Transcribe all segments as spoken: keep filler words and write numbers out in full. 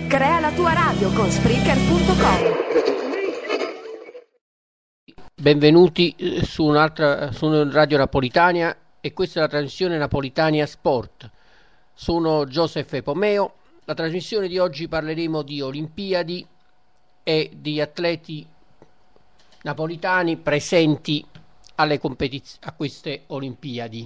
Crea la tua radio con Spreaker punto com. Benvenuti su un'altra su Radio Napolitania, e questa è la trasmissione Napolitania Sport. Sono Joseph Pomeo. La trasmissione di oggi parleremo di Olimpiadi e di atleti napolitani presenti alle competiz- a queste Olimpiadi.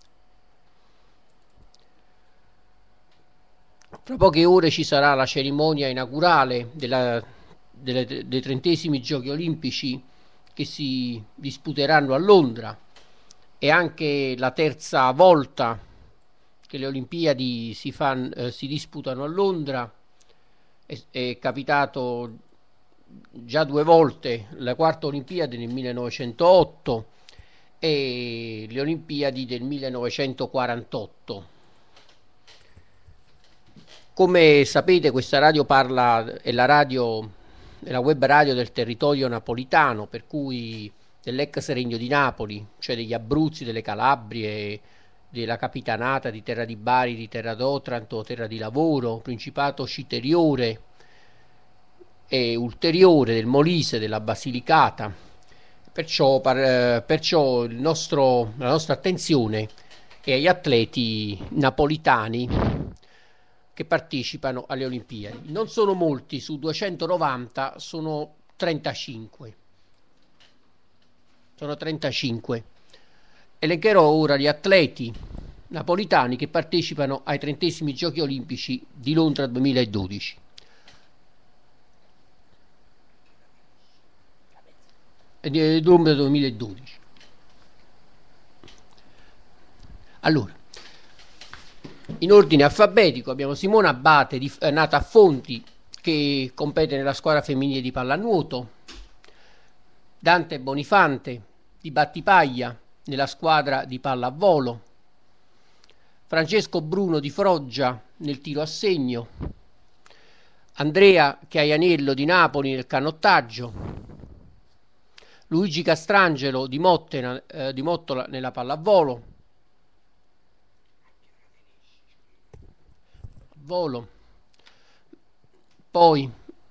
Fra poche ore ci sarà la cerimonia inaugurale della, delle, dei trentesimi Giochi Olimpici che si disputeranno a Londra, e anche la terza volta che le Olimpiadi si, fan, eh, si disputano a Londra. È, è capitato già due volte, la quarta Olimpiade nel millenovecentootto e le Olimpiadi del millenovecentoquarantotto. Come sapete, questa radio parla, è la radio, è la web radio del territorio napolitano, per cui dell'ex Regno di Napoli, cioè degli Abruzzi, delle Calabrie, della Capitanata di Terra di Bari, di Terra d'Otranto, Terra di Lavoro, Principato Citeriore e ulteriore, del Molise, della Basilicata. Perciò, par, perciò il nostro, la nostra attenzione è agli atleti napolitani che partecipano alle Olimpiadi. Non sono molti, su duecentonovanta sono trentacinque. Sono trentacinque. Elencherò ora gli atleti napolitani che partecipano ai trentesimi Giochi Olimpici di Londra duemiladodici. Di Londra duemiladodici. Allora, in ordine alfabetico abbiamo Simona Abate, di, eh, nata a Fonti, che compete nella squadra femminile di pallanuoto; Dante Bonifante di Battipaglia nella squadra di pallavolo; Francesco Bruno di Foggia nel tiro a segno; Andrea Chiaianiello di Napoli nel canottaggio; Luigi Castrangelo di, Mottena, eh, di Mottola nella pallavolo. Volo. Poi,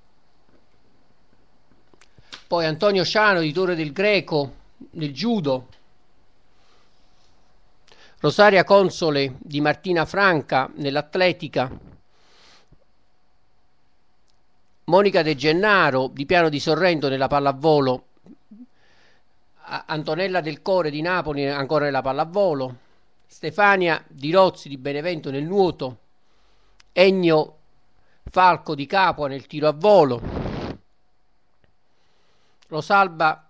poi Antonio Ciano di Torre del Greco nel judo; Rosaria Console di Martina Franca nell'atletica; Monica De Gennaro di Piano di Sorrento nella pallavolo; Antonella Del Core di Napoli ancora nella pallavolo; Stefania Di Rozzi di Benevento nel nuoto; Ennio Falco di Capua nel tiro a volo; Rosalba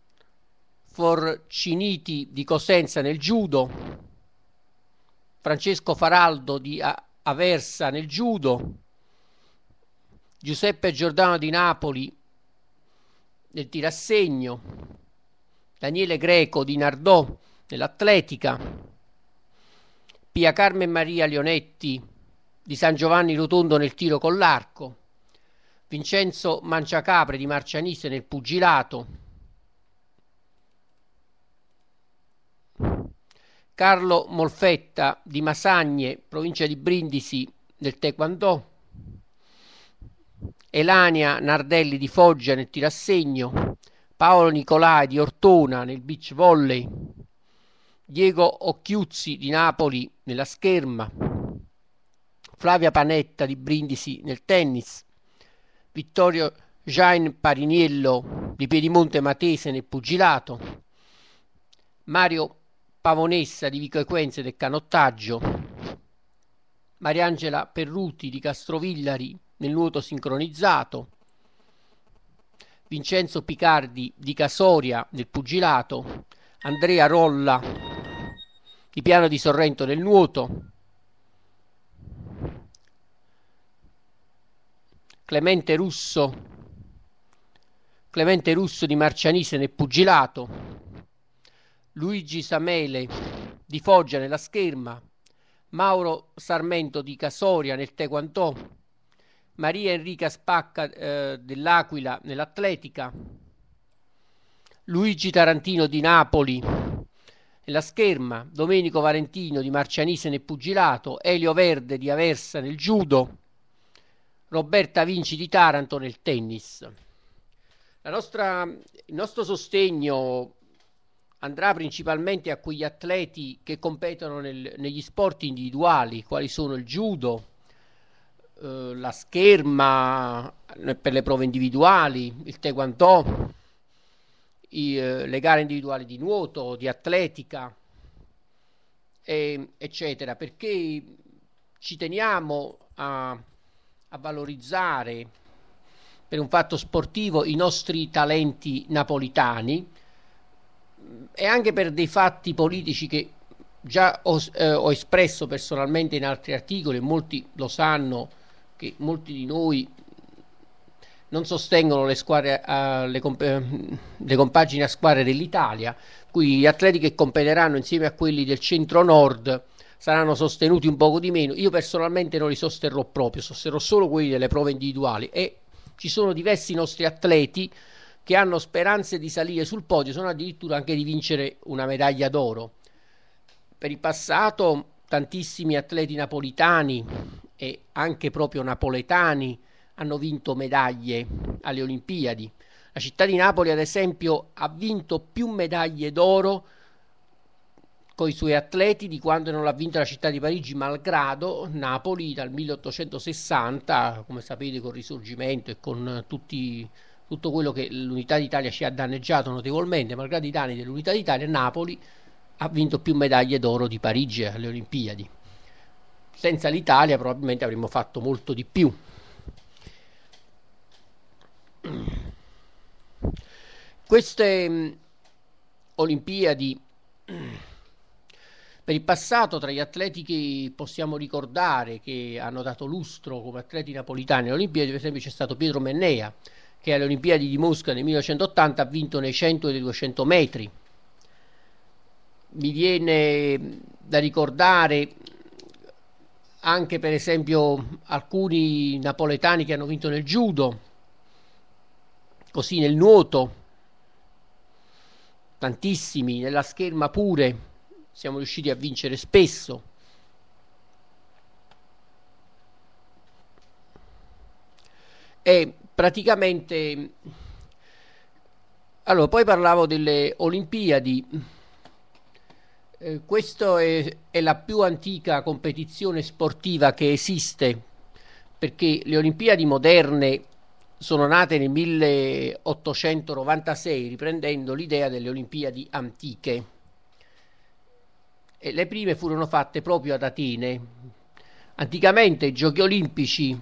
Forciniti di Cosenza nel judo; Francesco Faraldo di Aversa nel judo; Giuseppe Giordano di Napoli nel tiro a segno; Daniele Greco di Nardò nell'atletica; Pia Carmen Maria Leonetti di San Giovanni Rotondo nel tiro con l'arco; Vincenzo Manciacapre di Marcianise nel pugilato; Carlo Molfetta di Masagne, provincia di Brindisi, nel taekwondo; Elania Nardelli di Foggia nel tiro a segno; Paolo Nicolai di Ortona nel beach volley; Diego Occhiuzzi di Napoli nella scherma; Flavia Panetta di Brindisi nel tennis; Vittorio Jain Pariniello di Piedimonte Matese nel pugilato; Mario Pavonessa di Vico Equense del canottaggio; Mariangela Perruti di Castrovillari nel nuoto sincronizzato; Vincenzo Picardi di Casoria nel pugilato; Andrea Rolla di Piano di Sorrento nel nuoto; Clemente Russo Clemente Russo di Marcianise nel pugilato; Luigi Samele di Foggia nella scherma; Mauro Sarmento di Casoria nel taekwondo; Maria Enrica Spacca eh, dell'Aquila nell'atletica; Luigi Tarantino di Napoli nella scherma; Domenico Valentino di Marcianise nel pugilato; Elio Verde di Aversa nel judo; Roberta Vinci di Taranto nel tennis. La nostra, il nostro sostegno andrà principalmente a quegli atleti che competono nel, negli sport individuali, quali sono il judo, eh, la scherma per le prove individuali, il taekwondo, i, eh, le gare individuali di nuoto, di atletica, e, eccetera, perché ci teniamo a, a valorizzare per un fatto sportivo i nostri talenti napolitani, e anche per dei fatti politici che già ho, eh, ho espresso personalmente in altri articoli, e molti lo sanno, che molti di noi non sostengono le squadre, uh, le, comp- le compagini a squadre dell'Italia, cui gli atleti che competeranno insieme a quelli del centro-nord saranno sostenuti un poco di meno. Io personalmente non li sosterrò proprio, sosterrò solo quelli delle prove individuali, e ci sono diversi nostri atleti che hanno speranze di salire sul podio, sono addirittura anche di vincere una medaglia d'oro. Per il passato tantissimi atleti napolitani e anche proprio napoletani hanno vinto medaglie alle Olimpiadi. La città di Napoli, ad esempio, ha vinto più medaglie d'oro con i suoi atleti di quando non l'ha vinta la città di Parigi, malgrado Napoli dal milleottocentosessanta, come sapete, col Risorgimento e con tutti, tutto quello che l'Unità d'Italia ci ha danneggiato notevolmente, malgrado i danni dell'Unità d'Italia, Napoli ha vinto più medaglie d'oro di Parigi alle Olimpiadi. Senza l'Italia probabilmente avremmo fatto molto di più. Queste mh, Olimpiadi, per il passato, tra gli atleti che possiamo ricordare che hanno dato lustro come atleti napolitani alle Olimpiadi, per esempio c'è stato Pietro Mennea, che alle Olimpiadi di Mosca nel millenovecentottanta ha vinto nei cento e nei duecento metri. Mi viene da ricordare anche per esempio alcuni napoletani che hanno vinto nel judo, così nel nuoto, tantissimi, nella scherma pure siamo riusciti a vincere spesso. E praticamente, allora, poi parlavo delle Olimpiadi. Eh, questa è, è la più antica competizione sportiva che esiste, perché le Olimpiadi moderne sono nate nel milleottocentonovantasei, riprendendo l'idea delle Olimpiadi antiche. E le prime furono fatte proprio ad Atene. Anticamente i Giochi Olimpici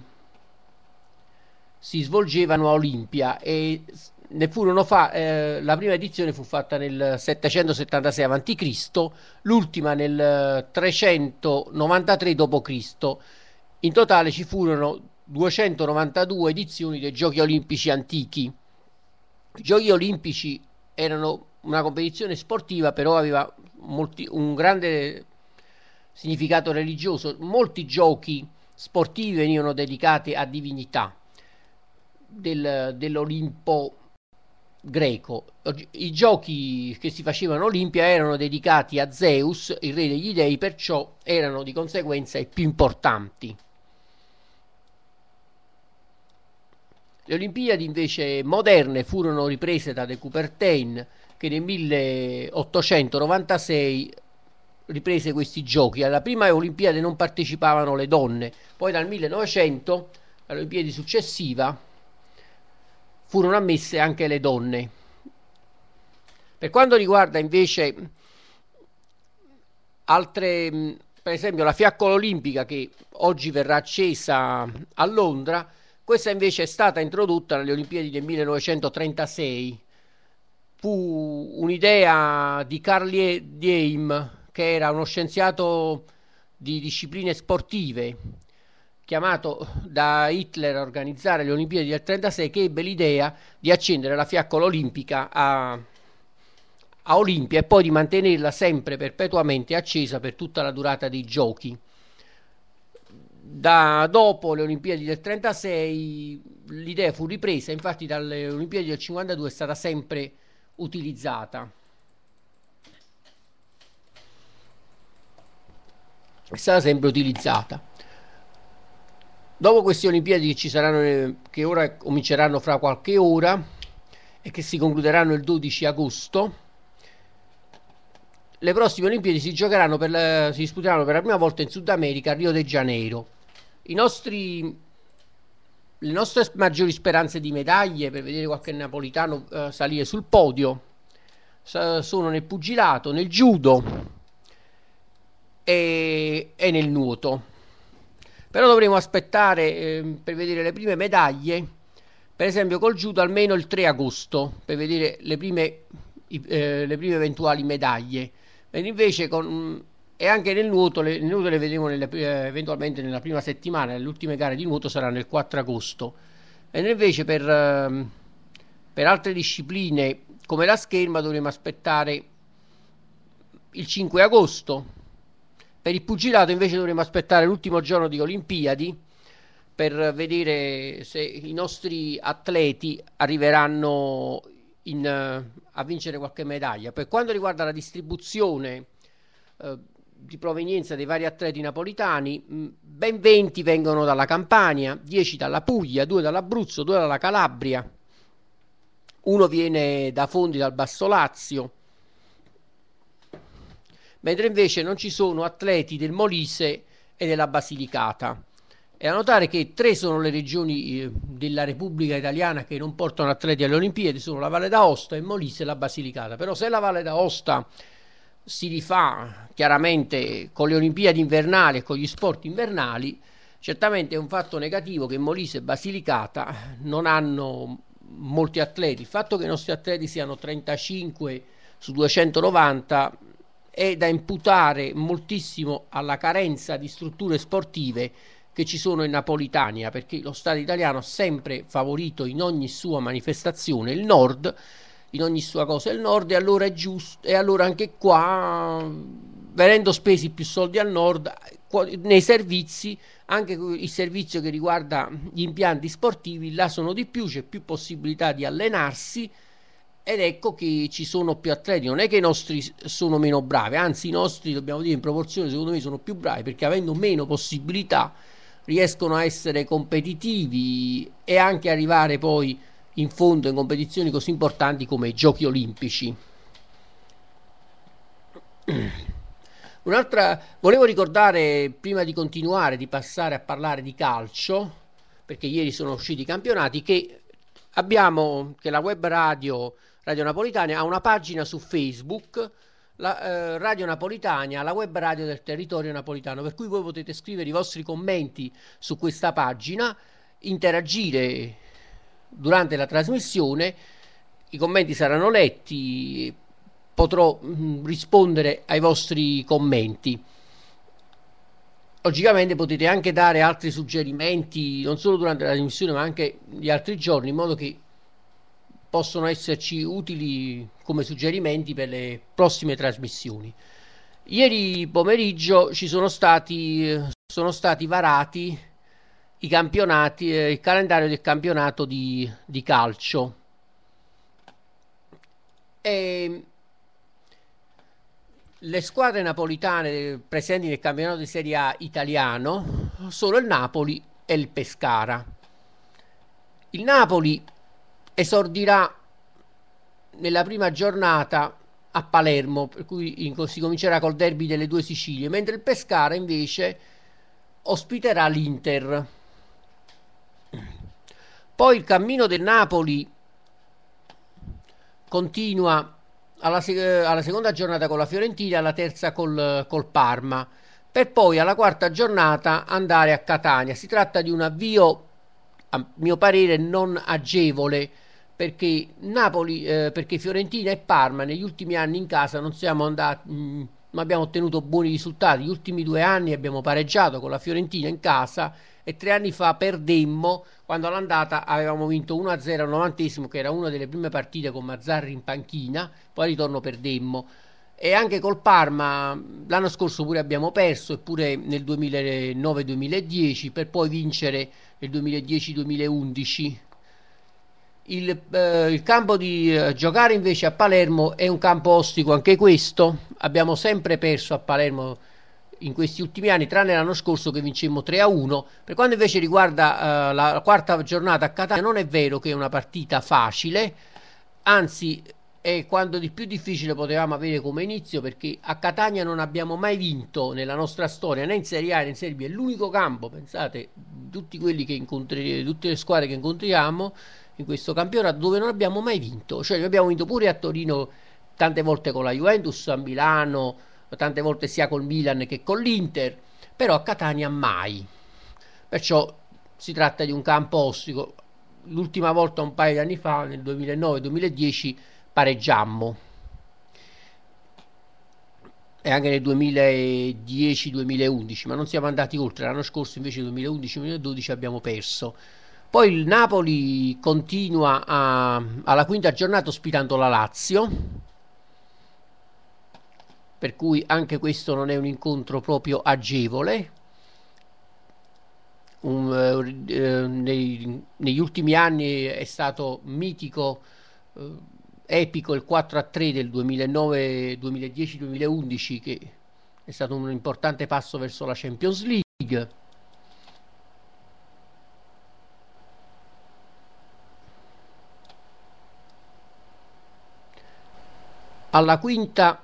si svolgevano a Olimpia e ne furono fa- eh, la prima edizione fu fatta nel settecentosettantasei avanti Cristo, l'ultima nel trecentonovantatré dopo Cristo. In totale ci furono duecentonovantadue edizioni dei Giochi Olimpici antichi. I Giochi Olimpici erano una competizione sportiva, però aveva molti, un grande significato religioso. Molti giochi sportivi venivano dedicati a divinità del, dell'Olimpo greco. I giochi che si facevano a Olimpia erano dedicati a Zeus, il re degli dei, perciò erano di conseguenza i più importanti. Le Olimpiadi invece moderne furono riprese da De Coubertin, che nel milleottocentonovantasei riprese questi giochi. Alla prima Olimpiade non partecipavano le donne, poi dal millenovecento, alle Olimpiadi successiva, furono ammesse anche le donne. Per quanto riguarda invece altre, per esempio la fiaccola olimpica che oggi verrà accesa a Londra, questa invece è stata introdotta nelle Olimpiadi del millenovecentotrentasei. Fu un'idea di Carl Diem, che era uno scienziato di discipline sportive, chiamato da Hitler a organizzare le Olimpiadi del trentasei, che ebbe l'idea di accendere la fiaccola olimpica a, a Olimpia e poi di mantenerla sempre perpetuamente accesa per tutta la durata dei giochi. Da dopo le Olimpiadi del trentasei l'idea fu ripresa, infatti dalle Olimpiadi del cinquantadue è stata sempre utilizzata. È stata sempre utilizzata. Dopo queste Olimpiadi che ci saranno, eh, che ora cominceranno fra qualche ora e che si concluderanno il dodici agosto, le prossime Olimpiadi si giocheranno per la, si disputeranno per la prima volta in Sud America a Rio de Janeiro. I nostri, le nostre maggiori speranze di medaglie, per vedere qualche napolitano eh, salire sul podio, sa- sono nel pugilato, nel judo e, e nel nuoto. Però dovremo aspettare eh, per vedere le prime medaglie, per esempio col judo almeno il tre agosto, per vedere le prime, i, eh, le prime eventuali medaglie. E invece con, e anche nel nuoto, le, nel nuoto le vedremo nelle, eh, eventualmente nella prima settimana, le ultime gare di nuoto saranno il quattro agosto. E invece per, eh, per altre discipline come la scherma dovremo aspettare il cinque agosto. Per il pugilato invece dovremo aspettare l'ultimo giorno di Olimpiadi per vedere se i nostri atleti arriveranno in, uh, a vincere qualche medaglia. Per quanto riguarda la distribuzione uh, di provenienza dei vari atleti napolitani, mh, ben venti vengono dalla Campania, dieci dalla Puglia, due dall'Abruzzo, due dalla Calabria, uno viene da Fondi, dal Basso Lazio, mentre invece non ci sono atleti del Molise e della Basilicata. È da notare che tre sono le regioni eh, della Repubblica Italiana che non portano atleti alle Olimpiadi, sono la Valle d'Aosta, il Molise e la Basilicata. Però se la Valle d'Aosta si rifà chiaramente con le Olimpiadi invernali e con gli sport invernali, certamente è un fatto negativo che Molise e Basilicata non hanno molti atleti. Il fatto che i nostri atleti siano trentacinque su duecentonovanta è da imputare moltissimo alla carenza di strutture sportive che ci sono in Napolitania, perché lo Stato italiano ha sempre favorito in ogni sua manifestazione il nord, in ogni sua cosa il nord, e allora è giusto, e allora anche qua, venendo spesi più soldi al nord, nei servizi, anche il servizio che riguarda gli impianti sportivi, là sono di più, c'è più possibilità di allenarsi, ed ecco che ci sono più atleti. Non è che i nostri sono meno bravi, anzi i nostri, dobbiamo dire, in proporzione secondo me sono più bravi, perché avendo meno possibilità riescono a essere competitivi e anche arrivare poi in fondo in competizioni così importanti come i Giochi Olimpici. Un'altra, volevo ricordare, prima di continuare, di passare a parlare di calcio, perché ieri sono usciti i campionati, che abbiamo, che la web radio Radio Napolitania ha una pagina su Facebook, la eh, Radio Napolitania, la web radio del territorio napolitano, per cui voi potete scrivere i vostri commenti su questa pagina, interagire durante la trasmissione, i commenti saranno letti, potrò mh, rispondere ai vostri commenti. Logicamente potete anche dare altri suggerimenti, non solo durante la trasmissione ma anche gli altri giorni, in modo che possono esserci utili come suggerimenti per le prossime trasmissioni. Ieri pomeriggio ci sono stati sono stati varati i campionati, eh, il calendario del campionato di, di calcio, e le squadre napolitane presenti nel campionato di Serie A italiano sono il Napoli e il Pescara. Il Napoli esordirà nella prima giornata a Palermo, per cui si comincerà col derby delle due Sicilie, mentre il Pescara invece ospiterà l'Inter. Poi il cammino del Napoli continua alla, se- alla seconda giornata con la Fiorentina, alla terza col, col Parma, per poi alla quarta giornata andare a Catania. Si tratta di un avvio, a mio parere, non agevole, perché Napoli, eh, perché Fiorentina e Parma negli ultimi anni in casa non siamo andati, mh, non abbiamo ottenuto buoni risultati. Gli ultimi due anni abbiamo pareggiato con la Fiorentina in casa e tre anni fa perdemmo, quando all'andata avevamo vinto uno a zero al novantesimo, che era una delle prime partite con Mazzarri in panchina, poi al ritorno perdemmo. E anche col Parma l'anno scorso pure abbiamo perso, eppure nel duemilanove duemiladieci, per poi vincere nel duemiladieci duemilaundici. Il, eh, il campo di eh, giocare invece a Palermo è un campo ostico anche questo, abbiamo sempre perso a Palermo in questi ultimi anni, tranne l'anno scorso che vincemmo tre a uno. Per quanto invece riguarda uh, la quarta giornata a Catania, non è vero che è una partita facile, anzi è quanto di più difficile potevamo avere come inizio, perché a Catania non abbiamo mai vinto nella nostra storia, né in Serie A né in Serie B. È l'unico campo, pensate, tutti quelli che incontri, tutte le squadre che incontriamo in questo campionato, dove non abbiamo mai vinto. Cioè noi abbiamo vinto pure a Torino tante volte con la Juventus, a Milano tante volte sia col Milan che con l'Inter, però a Catania mai. Perciò si tratta di un campo ostico. L'ultima volta, un paio di anni fa, nel duemilanove duemiladieci, pareggiammo, e anche nel duemiladieci duemilaundici, ma non siamo andati oltre. L'anno scorso invece duemilaundici duemiladodici abbiamo perso. Poi il Napoli continua a, alla quinta giornata ospitando la Lazio, per cui anche questo non è un incontro proprio agevole. Un, eh, nei, negli ultimi anni è stato mitico, eh, epico il quattro a tre del duemilanove duemiladieci duemilaundici, che è stato un importante passo verso la Champions League. Alla quinta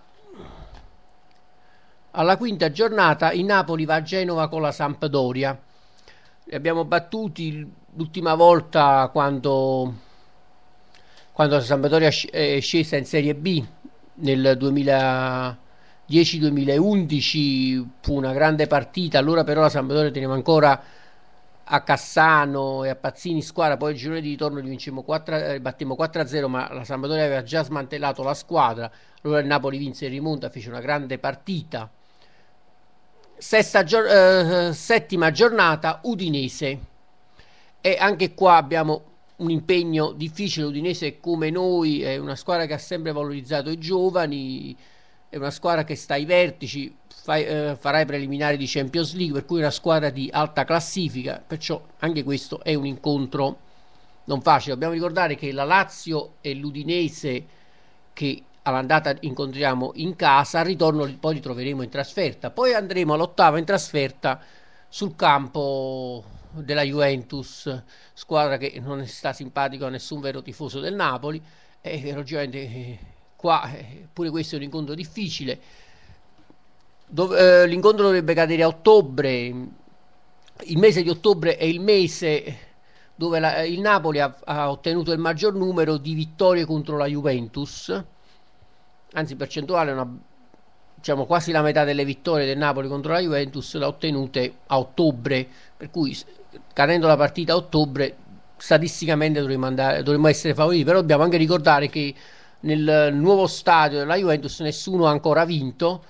Alla quinta giornata il Napoli va a Genova con la Sampdoria. Li abbiamo battuti l'ultima volta quando, quando la Sampdoria è scesa in Serie B nel duemiladieci duemilaundici. Fu una grande partita. Allora però la Sampdoria teneva ancora a Cassano e a Pazzini squadra. Poi il girone di ritorno li vincemmo quattro, eh, battemmo quattro a zero, ma la Sampdoria aveva già smantellato la squadra. Allora il Napoli vinse in rimonta, fece una grande partita. Sesta gior- eh, settima giornata, Udinese, e anche qua abbiamo un impegno difficile. Udinese, come noi, è una squadra che ha sempre valorizzato i giovani, è una squadra che sta ai vertici, fa, eh, farà i preliminari di Champions League, per cui è una squadra di alta classifica, perciò anche questo è un incontro non facile. Dobbiamo ricordare che la Lazio e l'Udinese, che all'andata incontriamo in casa, al ritorno poi li troveremo in trasferta. Poi andremo all'ottava in trasferta sul campo della Juventus, squadra che non sta simpatico a nessun vero tifoso del Napoli, e logicamente eh, qua eh, pure questo è un incontro difficile. Dove, eh, l'incontro dovrebbe cadere a ottobre. Il mese di ottobre è il mese dove la, il Napoli ha, ha ottenuto il maggior numero di vittorie contro la Juventus, anzi percentuale una, diciamo quasi la metà delle vittorie del Napoli contro la Juventus l'ha ottenute a ottobre, per cui cadendo la partita a ottobre statisticamente dovremmo, andare, dovremmo essere favoriti. Però dobbiamo anche ricordare che nel nuovo stadio della Juventus nessuno ha ancora vinto,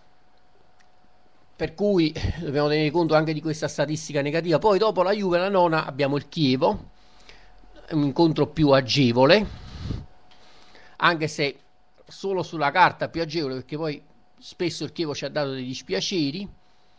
per cui dobbiamo tenere conto anche di questa statistica negativa. Poi dopo la Juve, la nona, abbiamo il Chievo, un incontro più agevole, anche se solo sulla carta più agevole, perché poi spesso il Chievo ci ha dato dei dispiaceri.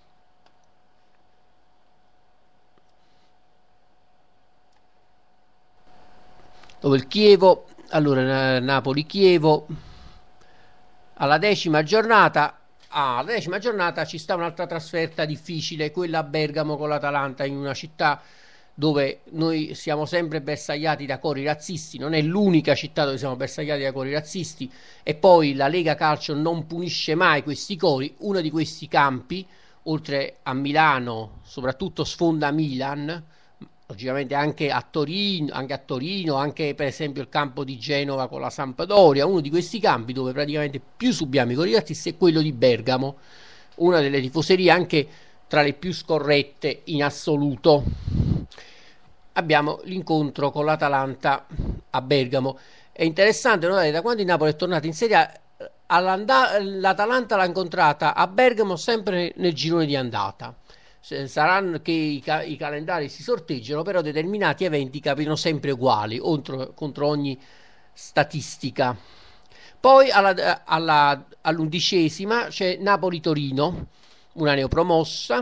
Dove il Chievo, allora Napoli-Chievo, alla decima giornata, ah, alla decima giornata ci sta un'altra trasferta difficile, quella a Bergamo con l'Atalanta, in una città dove noi siamo sempre bersagliati da cori razzisti. Non è l'unica città dove siamo bersagliati da cori razzisti, e poi la Lega Calcio non punisce mai questi cori. Uno di questi campi, oltre a Milano, soprattutto sfonda Milan, logicamente anche a Torino, anche a Torino, anche per esempio il campo di Genova con la Sampdoria. Uno di questi campi dove praticamente più subiamo i cori razzisti è quello di Bergamo, una delle tifoserie anche tra le più scorrette in assoluto. Abbiamo l'incontro con l'Atalanta a Bergamo. È interessante notare, da quando il Napoli è tornato in Serie A, l'Atalanta l'ha incontrata a Bergamo sempre nel girone di andata. Saranno che i, ca- i calendari si sorteggiano, però determinati eventi capitano sempre uguali contro, contro ogni statistica. Poi alla, alla, all'undicesima c'è Napoli-Torino, una neopromossa.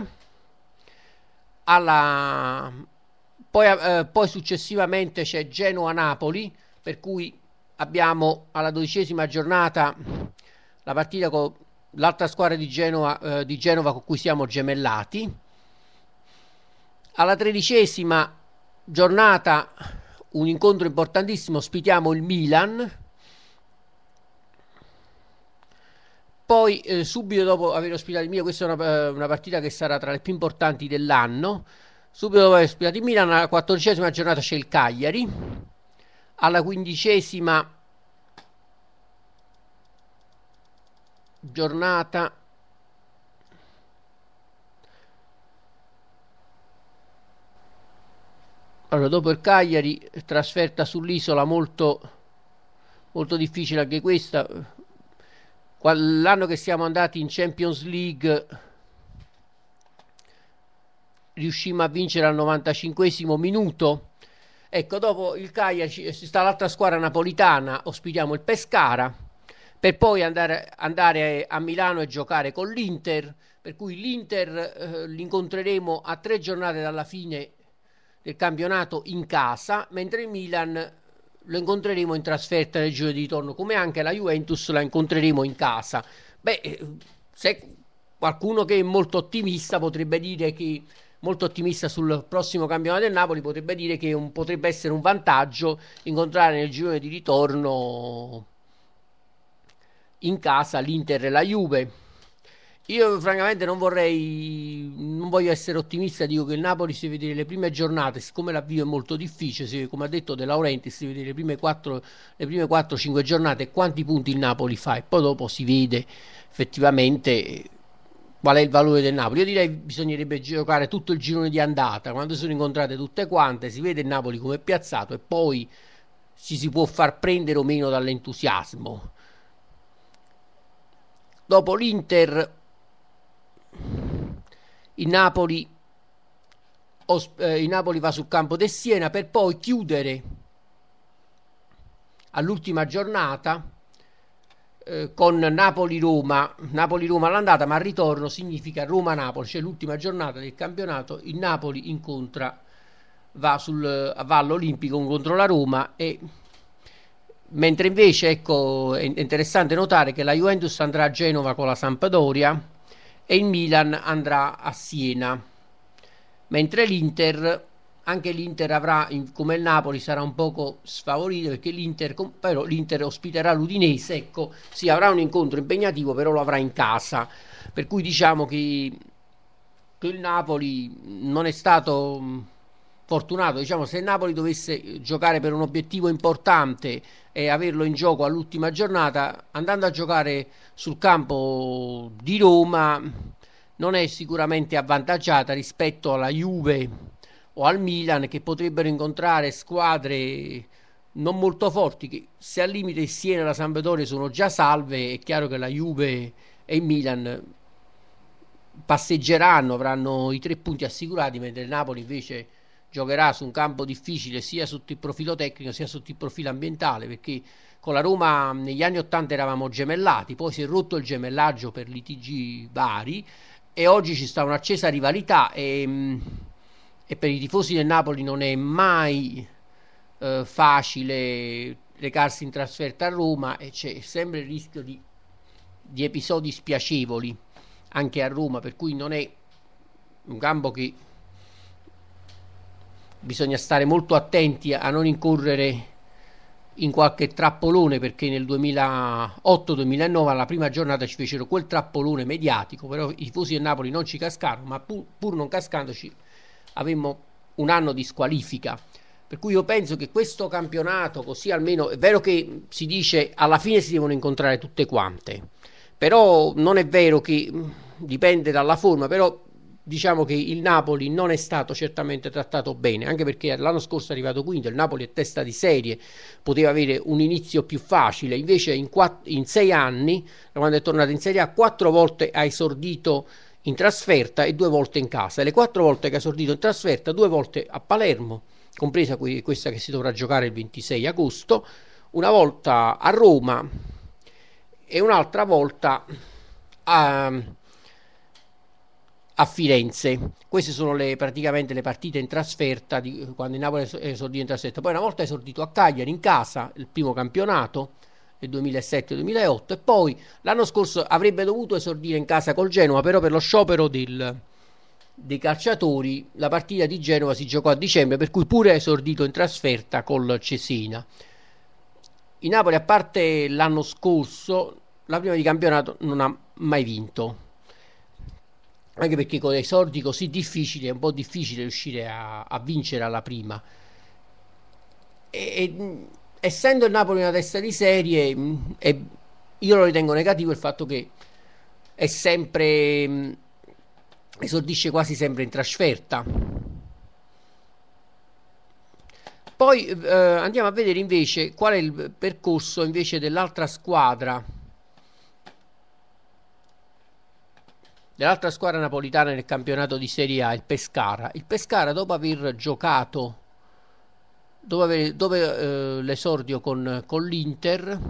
Alla Poi, eh, poi successivamente c'è Genoa-Napoli, per cui abbiamo alla dodicesima giornata la partita con l'altra squadra di Genova, eh, di Genova con cui siamo gemellati. Alla tredicesima giornata, un incontro importantissimo, ospitiamo il Milan. Poi eh, subito dopo aver ospitato il Milan, questa è una, una partita che sarà tra le più importanti dell'anno, subito dopo aver ospitato il Milan, alla quattordicesima giornata c'è il Cagliari, alla quindicesima giornata allora dopo il Cagliari, trasferta sull'Isola molto molto difficile anche questa. L'anno che siamo andati in Champions League riuscimmo a vincere al novantacinquesimo minuto. Ecco, dopo il Cagliari ci sta l'altra squadra napolitana, ospitiamo il Pescara, per poi andare, andare a Milano e giocare con l'Inter, per cui l'Inter eh, l'incontreremo a tre giornate dalla fine del campionato in casa, mentre il Milan lo incontreremo in trasferta nel giro di ritorno, come anche la Juventus la incontreremo in casa. Beh, se qualcuno che è molto ottimista potrebbe dire che molto ottimista sul prossimo campionato del Napoli potrebbe dire che un, potrebbe essere un vantaggio incontrare nel girone di ritorno in casa l'Inter e la Juve. Io francamente non vorrei, non voglio essere ottimista, dico che il Napoli si vede le prime giornate, siccome l'avvio è molto difficile, si, come ha detto De Laurentiis, si vede le prime quattro, le prime quattro cinque giornate quanti punti il Napoli fa e poi dopo si vede effettivamente qual è il valore del Napoli. Io direi che bisognerebbe giocare tutto il girone di andata, quando sono incontrate tutte quante, si vede il Napoli come è piazzato e poi ci si può far prendere o meno dall'entusiasmo. Dopo l'Inter, il Napoli, eh, il Napoli va sul campo del Siena per poi chiudere all'ultima giornata eh, con Napoli-Roma. Napoli-Roma all'andata, ma al ritorno significa Roma-Napoli, cioè l'ultima giornata del campionato. Il Napoli incontra, va, sul, va all'Olimpico contro la Roma, e mentre invece, ecco, è interessante notare che la Juventus andrà a Genova con la Sampdoria e il Milan andrà a Siena, mentre l'Inter, anche l'Inter avrà, come il Napoli, sarà un poco sfavorito, perché l'Inter, però l'Inter ospiterà l'Udinese, ecco, sì, avrà un incontro impegnativo, però lo avrà in casa, per cui diciamo che, che il Napoli non è stato fortunato. Diciamo, se il Napoli dovesse giocare per un obiettivo importante e averlo in gioco all'ultima giornata, andando a giocare sul campo di Roma non è sicuramente avvantaggiata rispetto alla Juve o al Milan, che potrebbero incontrare squadre non molto forti, che se al limite il Siena e la Sampdoria sono già salve. È chiaro che la Juve e il Milan passeggeranno, avranno i tre punti assicurati, mentre il Napoli invece giocherà su un campo difficile sia sotto il profilo tecnico sia sotto il profilo ambientale, perché con la Roma negli anni ottanta eravamo gemellati, poi si è rotto il gemellaggio per litigi vari e oggi ci sta un'accesa rivalità, e, e per i tifosi del Napoli non è mai eh, facile recarsi in trasferta a Roma, e c'è sempre il rischio di, di episodi spiacevoli anche a Roma, per cui non è un campo che bisogna stare molto attenti a non incorrere in qualche trappolone, perché nel duemilaotto duemilanove alla prima giornata ci fecero quel trappolone mediatico, però i tifosi del Napoli non ci cascarono, ma pur, pur non cascandoci avemmo un anno di squalifica, per cui io penso che questo campionato, così almeno, è vero che si dice alla fine si devono incontrare tutte quante, però non è vero che dipende dalla forma, però diciamo che il Napoli non è stato certamente trattato bene, anche perché l'anno scorso è arrivato quinto, il Napoli è testa di serie, poteva avere un inizio più facile, invece in, quattro, in sei anni, quando è tornato in Serie A, quattro volte ha esordito in trasferta e due volte in casa, e le quattro volte che ha esordito in trasferta, due volte a Palermo, compresa questa che si dovrà giocare il ventisei agosto, una volta a Roma e un'altra volta a... a Firenze. Queste sono le, praticamente le partite in trasferta di quando il Napoli è esordito in trasferta. Poi una volta esordito a Cagliari in casa, il primo campionato, nel duemilasette-duemilaotto, e poi l'anno scorso avrebbe dovuto esordire in casa col Genoa, però per lo sciopero del, dei calciatori la partita di Genova si giocò a dicembre, per cui pure è esordito in trasferta col Cesena. Il Napoli, a parte l'anno scorso, la prima di campionato non ha mai vinto, anche perché con dei esordi così difficili è un po' difficile riuscire a, a vincere alla prima. E, e, essendo il Napoli una testa di serie, è, io lo ritengo negativo il fatto che è sempre esordisce quasi sempre in trasferta. Poi eh, andiamo a vedere invece qual è il percorso invece dell'altra squadra dell'altra squadra napolitana nel campionato di Serie A, il Pescara. Il Pescara, dopo aver giocato dopo, aver, dopo eh, l'esordio con, con l'Inter,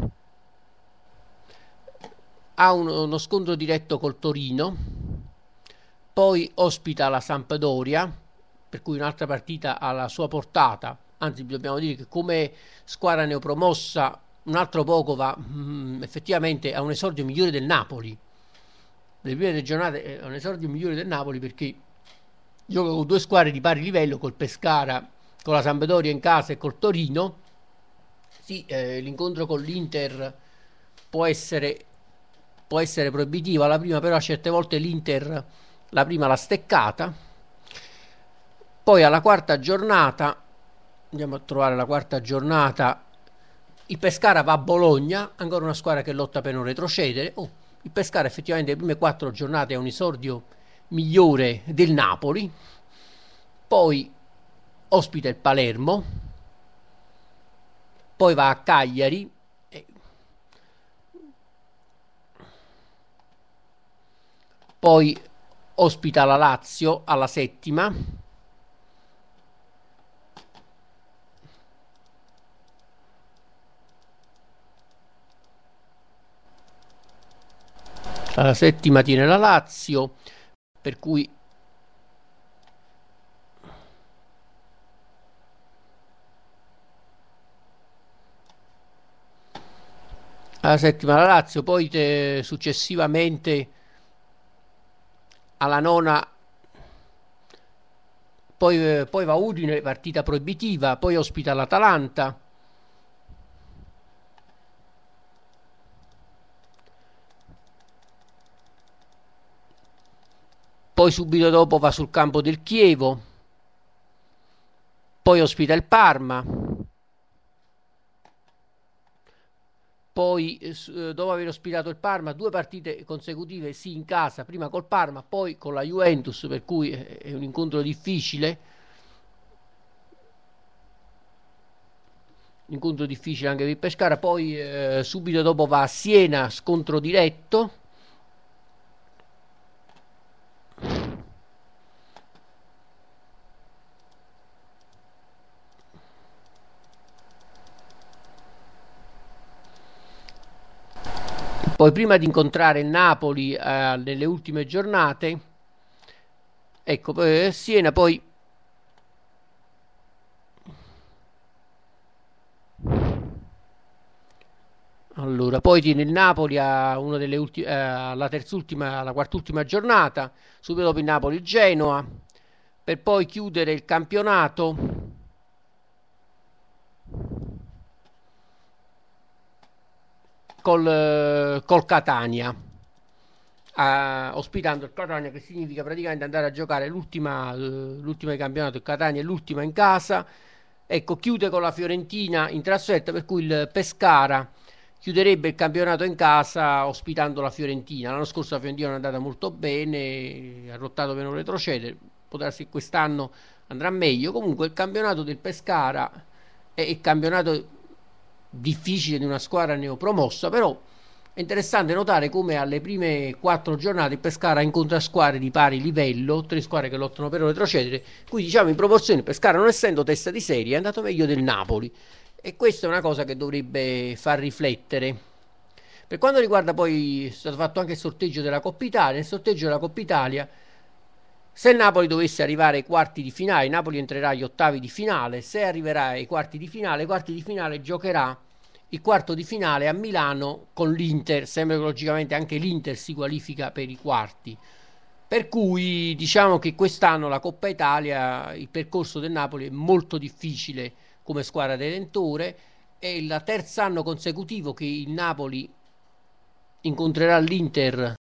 ha un, uno scontro diretto col Torino, poi ospita la Sampdoria, per cui un'altra partita alla sua portata. Anzi, dobbiamo dire che come squadra neopromossa un altro poco va mh, effettivamente a un esordio migliore del Napoli. Le prime tre giornate è un esordio migliore del Napoli, perché gioca con due squadre di pari livello, col Pescara, con la Sampdoria in casa e col Torino. Sì, eh, l'incontro con l'Inter può essere può essere proibitivo alla prima, però a certe volte l'Inter la prima l'ha steccata. Poi alla quarta giornata, andiamo a trovare la quarta giornata, il Pescara va a Bologna, ancora una squadra che lotta per non retrocedere. Oh, il Pescara effettivamente le prime quattro giornate è un esordio migliore del Napoli. Poi ospita il Palermo, poi va a Cagliari, e poi ospita la Lazio alla settima, alla settima tiene la Lazio, per cui alla settima la Lazio, poi te, successivamente alla nona, poi, poi va Udine, partita proibitiva, poi ospita l'Atalanta, poi subito dopo va sul campo del Chievo, poi ospita il Parma, poi eh, dopo aver ospitato il Parma due partite consecutive sì in casa, prima col Parma, poi con la Juventus, per cui è un incontro difficile, incontro difficile anche per il Pescara. Poi eh, subito dopo va a Siena, scontro diretto, poi prima di incontrare il Napoli eh, nelle ultime giornate, ecco, eh, Siena, poi allora poi tiene il Napoli a una delle ultime, eh, alla terzultima, alla quartultima giornata, subito dopo il Napoli il Genoa, per poi chiudere il campionato col, col Catania, eh, ospitando il Catania, che significa praticamente andare a giocare l'ultima, l'ultima di campionato. Il Catania è l'ultima in casa, ecco, chiude con la Fiorentina in trasferta, per cui il Pescara chiuderebbe il campionato in casa ospitando la Fiorentina. L'anno scorso la Fiorentina non è andata molto bene, ha lottato per non retrocedere, può darsi che quest'anno andrà meglio. Comunque il campionato del Pescara è il campionato difficile di una squadra neopromossa, però è interessante notare come alle prime quattro giornate il Pescara incontra squadre di pari livello, tre squadre che lottano per non retrocedere, quindi diciamo in proporzione il Pescara, non essendo testa di serie, è andato meglio del Napoli, e questa è una cosa che dovrebbe far riflettere. Per quanto riguarda, poi è stato fatto anche il sorteggio della Coppa Italia. Nel sorteggio della Coppa Italia, se il Napoli dovesse arrivare ai quarti di finale, il Napoli entrerà agli ottavi di finale. Se arriverà ai quarti di finale, ai quarti di finale giocherà il quarto di finale a Milano con l'Inter. Sembra che logicamente anche l'Inter si qualifica per i quarti, per cui diciamo che quest'anno la Coppa Italia, il percorso del Napoli è molto difficile come squadra detentore. È il terzo anno consecutivo che il Napoli incontrerà l'Inter